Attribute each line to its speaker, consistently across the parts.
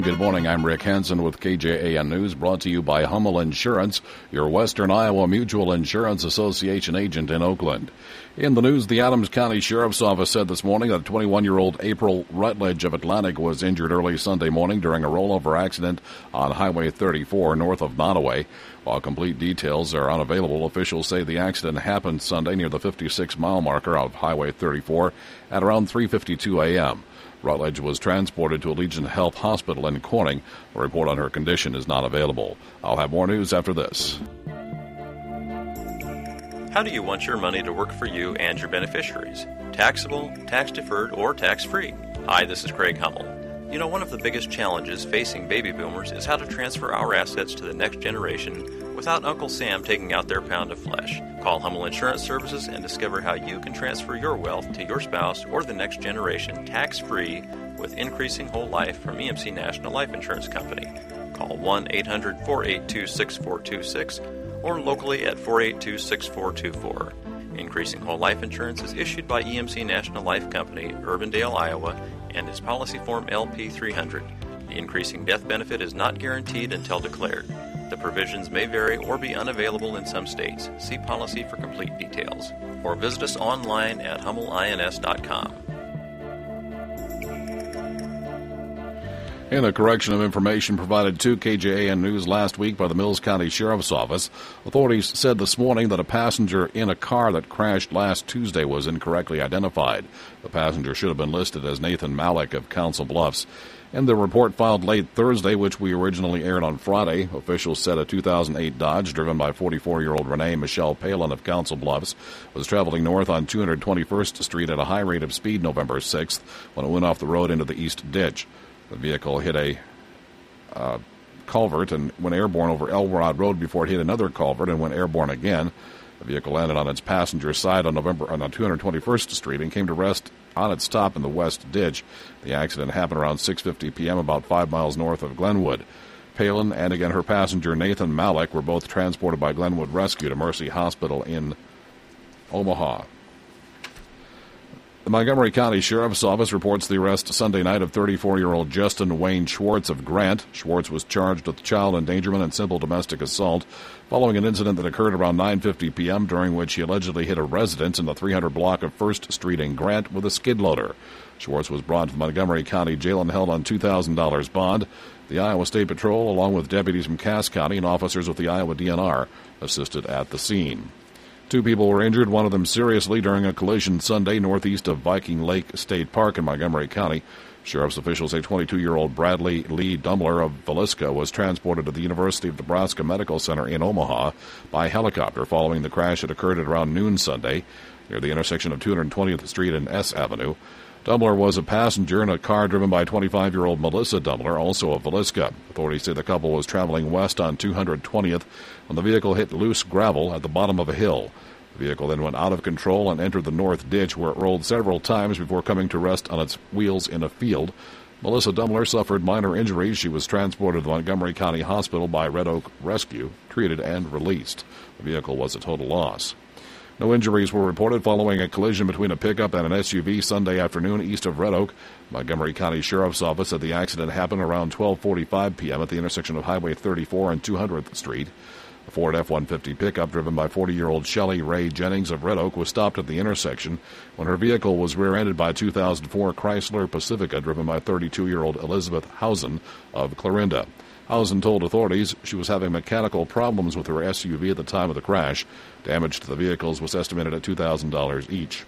Speaker 1: Good morning, I'm Rick Hansen with KJAN News, brought to you by Hummel Insurance, your Western Iowa Mutual Insurance Association agent in Oakland. In the news, the Adams County Sheriff's Office said this morning that 21-year-old April Rutledge of Atlantic was injured early Sunday morning during a rollover accident on Highway 34 north of Nottoway. While complete details are unavailable, officials say the accident happened Sunday near the 56-mile marker of Highway 34 at around 3:52 a.m. Rutledge was transported to Allegiant Health Hospital in Corning. A report on her condition is not available. I'll have more news after this.
Speaker 2: How do you want your money to work for you and your beneficiaries? Taxable, tax-deferred, or tax-free? Hi, this is Craig Hummel. You know, one of the biggest challenges facing baby boomers is how to transfer our assets to the next generation without Uncle Sam taking out their pound of flesh. Call Hummel Insurance Services and discover how you can transfer your wealth to your spouse or the next generation tax-free with increasing whole life from EMC National Life Insurance Company. Call 1-800-482-6426 or locally at 482-6424. Increasing Whole Life Insurance is issued by EMC National Life Company, Urbandale, Iowa, and is policy form LP300. The increasing death benefit is not guaranteed until declared. The provisions may vary or be unavailable in some states. See policy for complete details. Or visit us online at hummelins.com.
Speaker 1: In a correction of information provided to KJAN News last week by the Mills County Sheriff's Office, authorities said this morning that a passenger in a car that crashed last Tuesday was incorrectly identified. The passenger should have been listed as Nathan Malik of Council Bluffs. In the report filed late Thursday, which we originally aired on Friday, officials said a 2008 Dodge driven by 44-year-old Renee Michelle Palin of Council Bluffs was traveling north on 221st Street at a high rate of speed November 6th when it went off the road into the east ditch. The vehicle hit a culvert and went airborne over Elrod Road before it hit another culvert and went airborne again. The vehicle landed on its passenger side on 221st Street and came to rest on its top in the west ditch. The accident happened around 6:50 p.m. about 5 miles north of Glenwood. Palin and again her passenger Nathan Malik were both transported by Glenwood Rescue to Mercy Hospital in Omaha. The Montgomery County Sheriff's Office reports the arrest Sunday night of 34-year-old Justin Wayne Schwartz of Grant. Schwartz was charged with child endangerment and simple domestic assault following an incident that occurred around 9:50 p.m., during which he allegedly hit a residence in the 300 block of 1st Street in Grant with a skid loader. Schwartz was brought to the Montgomery County Jail and held on $2,000 bond. The Iowa State Patrol, along with deputies from Cass County and officers with the Iowa DNR, assisted at the scene. 2 people were injured, one of them seriously, during a collision Sunday northeast of Viking Lake State Park in Montgomery County. Sheriff's officials say 22-year-old Bradley Lee Dumbler of Villisca was transported to the University of Nebraska Medical Center in Omaha by helicopter following the crash that occurred at around noon Sunday near the intersection of 220th Street and S Avenue. Dumbler was a passenger in a car driven by 25-year-old Melissa Dumbler, also of Villisca. Authorities say the couple was traveling west on 220th when the vehicle hit loose gravel at the bottom of a hill. The vehicle then went out of control and entered the north ditch, where it rolled several times before coming to rest on its wheels in a field. Melissa Dumbler suffered minor injuries. She was transported to Montgomery County Hospital by Red Oak Rescue, treated and released. The vehicle was a total loss. No injuries were reported following a collision between a pickup and an SUV Sunday afternoon east of Red Oak. Montgomery County Sheriff's Office said the accident happened around 12:45 p.m. at the intersection of Highway 34 and 200th Street. A Ford F-150 pickup driven by 40-year-old Shelley Ray Jennings of Red Oak was stopped at the intersection when her vehicle was rear-ended by a 2004 Chrysler Pacifica driven by 32-year-old Elizabeth Housen of Clarinda. Housen told authorities she was having mechanical problems with her SUV at the time of the crash. Damage to the vehicles was estimated at $2,000 each.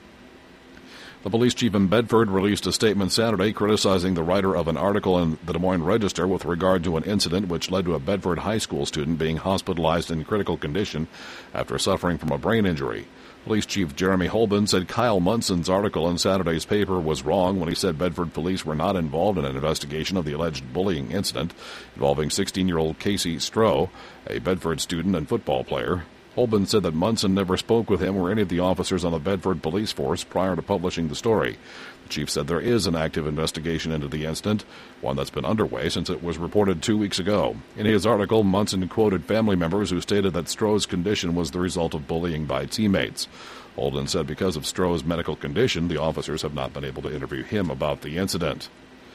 Speaker 1: The police chief in Bedford released a statement Saturday criticizing the writer of an article in the Des Moines Register with regard to an incident which led to a Bedford high school student being hospitalized in critical condition after suffering from a brain injury. Police Chief Jeremy Holben said Kyle Munson's article in Saturday's paper was wrong when he said Bedford police were not involved in an investigation of the alleged bullying incident involving 16-year-old Casey Stroh, a Bedford student and football player. Holben said that Munson never spoke with him or any of the officers on the Bedford police force prior to publishing the story. The chief said there is an active investigation into the incident, one that's been underway since it was reported 2 weeks ago. In his article, Munson quoted family members who stated that Stroh's condition was the result of bullying by teammates. Holden said because of Stroh's medical condition, the officers have not been able to interview him about the incident.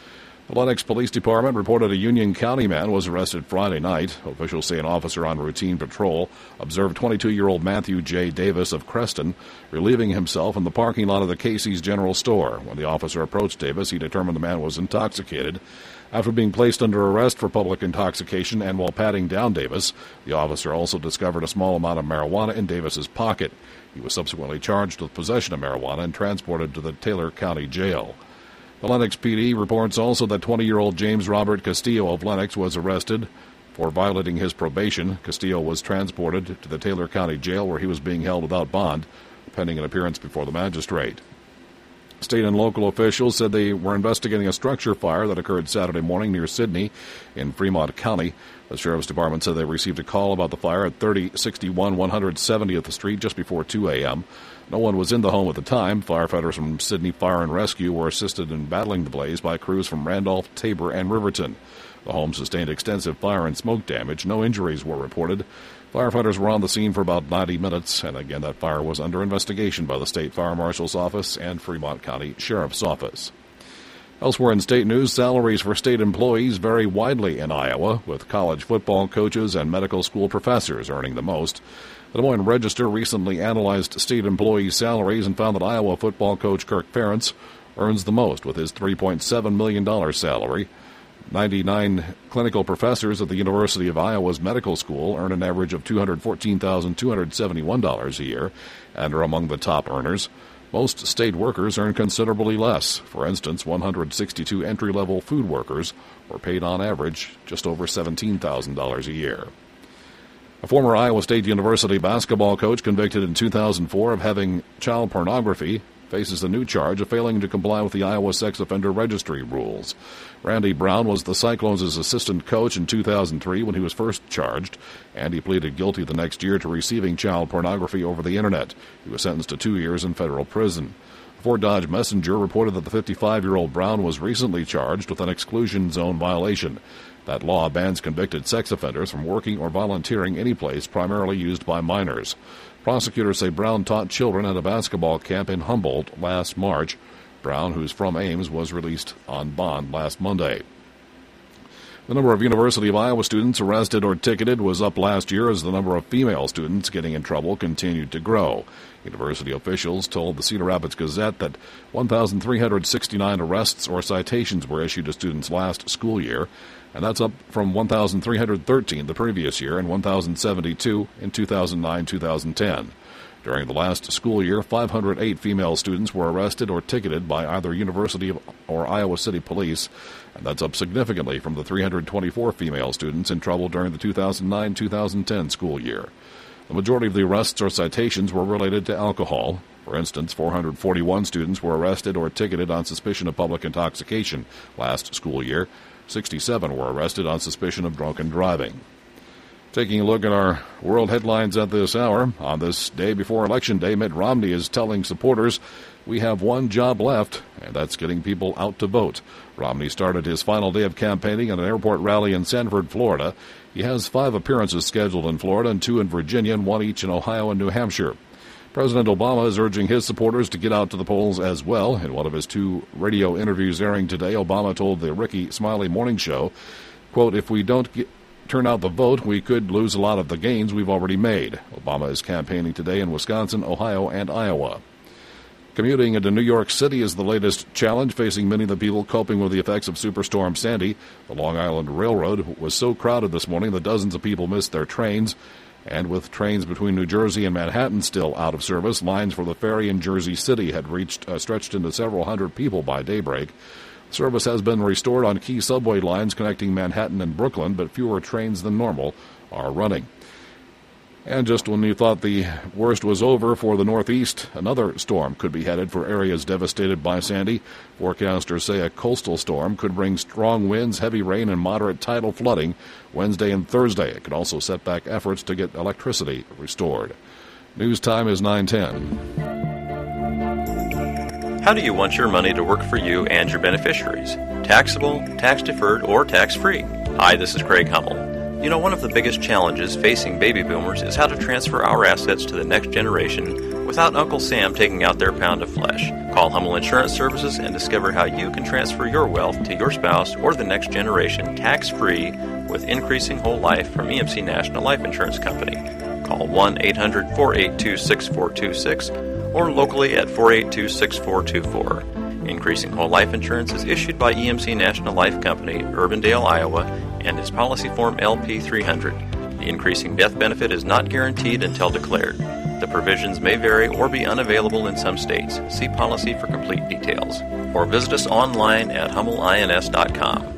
Speaker 1: The Lenox Police Department reported a Union County man was arrested Friday night. Officials say an officer on routine patrol observed 22-year-old Matthew J. Davis of Creston relieving himself in the parking lot of the Casey's General Store. When the officer approached Davis, he determined the man was intoxicated. After being placed under arrest for public intoxication and while patting down Davis, the officer also discovered a small amount of marijuana in Davis's pocket. He was subsequently charged with possession of marijuana and transported to the Taylor County Jail. The Lenox PD reports also that 20-year-old James Robert Castillo of Lenox was arrested for violating his probation. Castillo was transported to the Taylor County Jail where he was being held without bond, pending an appearance before the magistrate. State and local officials said they were investigating a structure fire that occurred Saturday morning near Sidney in Fremont County. The Sheriff's Department said they received a call about the fire at 3061 170th Street just before 2 a.m. No one was in the home at the time. Firefighters from Sidney Fire and Rescue were assisted in battling the blaze by crews from Randolph, Tabor, and Riverton. The home sustained extensive fire and smoke damage. No injuries were reported. Firefighters were on the scene for about 90 minutes, and again, that fire was under investigation by the State Fire Marshal's Office and Fremont County Sheriff's Office. Elsewhere in state news, salaries for state employees vary widely in Iowa, with college football coaches and medical school professors earning the most. The Des Moines Register recently analyzed state employee salaries and found that Iowa football coach Kirk Ferentz earns the most with his $3.7 million salary. 99 clinical professors at the University of Iowa's medical school earn an average of $214,271 a year and are among the top earners. Most state workers earn considerably less. For instance, 162 entry-level food workers were paid on average just over $17,000 a year. A former Iowa State University basketball coach convicted in 2004 of having child pornography faces a new charge of failing to comply with the Iowa Sex Offender Registry rules. Randy Brown was the Cyclones' assistant coach in 2003 when he was first charged, and he pleaded guilty the next year to receiving child pornography over the Internet. He was sentenced to 2 years in federal prison. Fort Dodge Messenger reported that the 55-year-old Brown was recently charged with an exclusion zone violation. That law bans convicted sex offenders from working or volunteering any place primarily used by minors. Prosecutors say Brown taught children at a basketball camp in Humboldt last March. Brown, who's from Ames, was released on bond last Monday. The number of University of Iowa students arrested or ticketed was up last year as the number of female students getting in trouble continued to grow. University officials told the Cedar Rapids Gazette that 1,369 arrests or citations were issued to students last school year, and that's up from 1,313 the previous year and 1,072 in 2009-2010. During the last school year, 508 female students were arrested or ticketed by either University or Iowa City Police, and that's up significantly from the 324 female students in trouble during the 2009-2010 school year. The majority of the arrests or citations were related to alcohol. For instance, 441 students were arrested or ticketed on suspicion of public intoxication last school year. 67 were arrested on suspicion of drunken driving. Taking a look at our world headlines at this hour, on this day before Election Day, Mitt Romney is telling supporters, "We have one job left, and that's getting people out to vote." Romney started his final day of campaigning at an airport rally in Sanford, Florida. He has 5 appearances scheduled in Florida and 2 in Virginia and 1 each in Ohio and New Hampshire. President Obama is urging his supporters to get out to the polls as well. In one of his 2 radio interviews airing today, Obama told the Ricky Smiley Morning Show, quote, "If we don't turn out the vote, we could lose a lot of the gains we've already made." Obama is campaigning today in Wisconsin, Ohio, and Iowa. Commuting into New York City is the latest challenge facing many of the people coping with the effects of Superstorm Sandy. The Long Island Railroad was so crowded this morning that dozens of people missed their trains. And with trains between New Jersey and Manhattan still out of service, lines for the ferry in Jersey City had stretched into several hundred people by daybreak. Service has been restored on key subway lines connecting Manhattan and Brooklyn, but fewer trains than normal are running. And just when you thought the worst was over for the Northeast, another storm could be headed for areas devastated by Sandy. Forecasters say a coastal storm could bring strong winds, heavy rain, and moderate tidal flooding Wednesday and Thursday. It could also set back efforts to get electricity restored. News time is 9:10.
Speaker 2: How do you want your money to work for you and your beneficiaries? Taxable, tax-deferred, or tax-free? Hi, this is Craig Hummel. You know, one of the biggest challenges facing baby boomers is how to transfer our assets to the next generation without Uncle Sam taking out their pound of flesh. Call Hummel Insurance Services and discover how you can transfer your wealth to your spouse or the next generation tax-free with Increasing Whole Life from EMC National Life Insurance Company. Call 1-800-482-6426 or locally at 482-6424. Increasing Whole Life Insurance is issued by EMC National Life Company, Urbandale, Iowa, and is policy form LP300. The increasing death benefit is not guaranteed until declared. The provisions may vary or be unavailable in some states. See policy for complete details. Or visit us online at hummelins.com.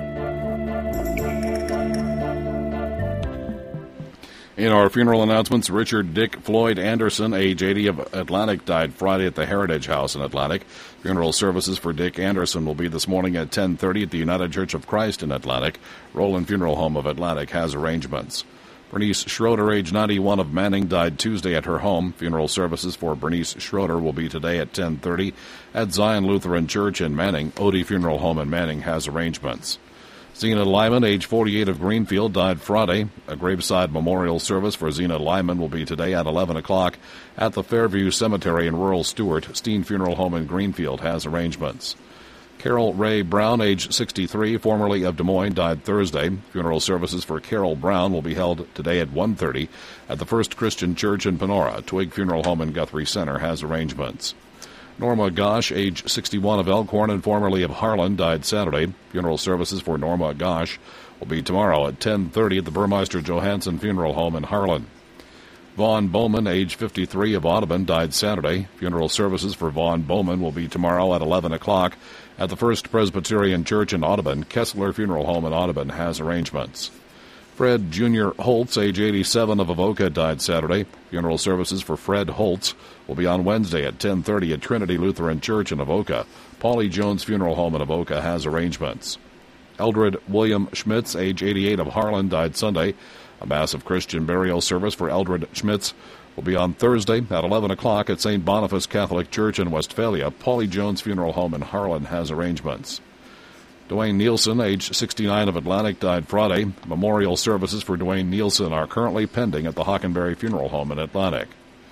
Speaker 1: In our funeral announcements, Richard Dick Floyd Anderson, age 80, of Atlantic, died Friday at the Heritage House in Atlantic. Funeral services for Dick Anderson will be this morning at 10:30 at the United Church of Christ in Atlantic. Roland Funeral Home of Atlantic has arrangements. Bernice Schroeder, age 91, of Manning, died Tuesday at her home. Funeral services for Bernice Schroeder will be today at 10:30 at Zion Lutheran Church in Manning. Odie Funeral Home in Manning has arrangements. Zena Lyman, age 48, of Greenfield, died Friday. A graveside memorial service for Zena Lyman will be today at 11 o'clock at the Fairview Cemetery in rural Stewart. Steen Funeral Home in Greenfield has arrangements. Carol Ray Brown, age 63, formerly of Des Moines, died Thursday. Funeral services for Carol Brown will be held today at 1:30 at the First Christian Church in Panora. Twig Funeral Home in Guthrie Center has arrangements. Norma Gosh, age 61, of Elkhorn and formerly of Harlan, died Saturday. Funeral services for Norma Gosh will be tomorrow at 10:30 at the Burmeister Johansson Funeral Home in Harlan. Vaughn Bowman, age 53, of Audubon, died Saturday. Funeral services for Vaughn Bowman will be tomorrow at 11 o'clock at the First Presbyterian Church in Audubon. Kessler Funeral Home in Audubon has arrangements. Fred Jr. Holtz, age 87, of Avoca, died Saturday. Funeral services for Fred Holtz will be on Wednesday at 10:30 at Trinity Lutheran Church in Avoca. Paulie Jones Funeral Home in Avoca has arrangements. Eldred William Schmitz, age 88, of Harlan, died Sunday. A massive Christian burial service for Eldred Schmitz will be on Thursday at 11 o'clock at St. Boniface Catholic Church in Westphalia. Paulie Jones Funeral Home in Harlan has arrangements. Dwayne Nielsen, age 69, of Atlantic, died Friday. Memorial services for Dwayne Nielsen are currently pending at the Hockenberry Funeral Home in Atlantic.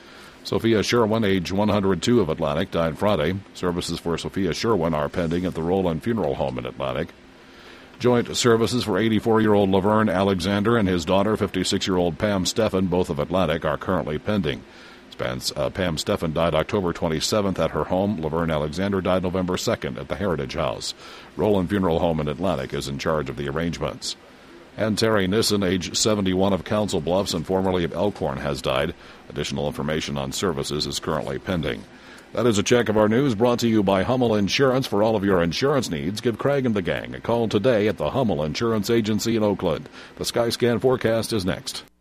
Speaker 1: Sophia Sherwin, age 102, of Atlantic, died Friday. Services for Sophia Sherwin are pending at the Roland Funeral Home in Atlantic. Joint services for 84-year-old Laverne Alexander and his daughter, 56-year-old Pam Steffen, both of Atlantic, are currently pending. Pam Steffen died October 27th at her home. Laverne Alexander died November 2nd at the Heritage House. Roland Funeral Home in Atlantic is in charge of the arrangements. And Terry Nissen, age 71, of Council Bluffs and formerly of Elkhorn, has died. Additional information on services is currently pending. That is a check of our news brought to you by Hummel Insurance. For all of your insurance needs, give Craig and the gang a call today at the Hummel Insurance Agency in Oakland. The Skyscan forecast is next.